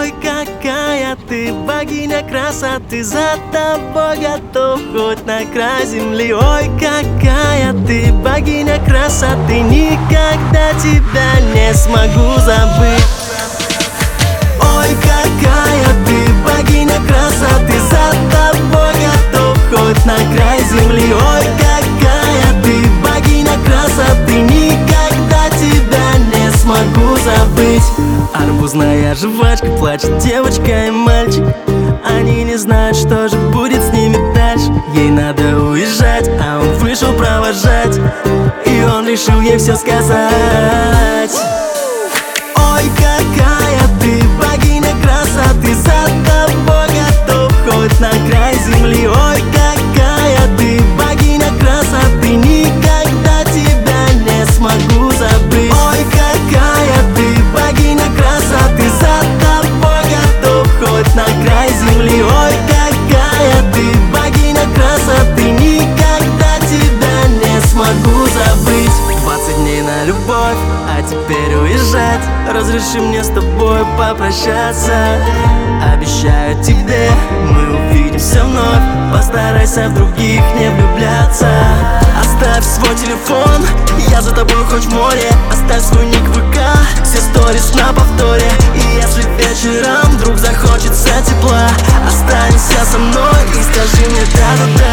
Ой, какая ты богиня красоты, за тобой готов хоть на край земли. Ой, какая ты богиня красоты, никогда тебя не смогу забыть. Ой, какая ты богиня красоты, за тобой готов хоть на край земли. Ой, какая ты богиня красоты, никогда тебя не смогу забыть. Арбузная жвачка, плачет девочка и мальчик. Они не знают, что же будет с ними дальше. Ей надо уезжать, а он вышел провожать, и он решил ей все сказать. Ой, какая ты богиня красоты, за тобой готов хоть на край земли. Ой, какая ты богиня красоты, никогда тебя не смогу забыть. Ой, какая ты богиня красоты, за тобой готов хоть на край земли. Ой, какая ты богиня красоты, никогда тебя не смогу забыть. 20 дней на любовь, а теперь уезжать. Разреши мне с тобой попрощаться. Обещаю тебе, мы увидимся вновь. Постарайся в других не влюбляться. Оставь свой телефон, я за тобой хоть в море. Оставь свой ник в ВК, все сторис на повторе. И если вечером вдруг захочется тепла, останься со мной и скажи мне да-да-да.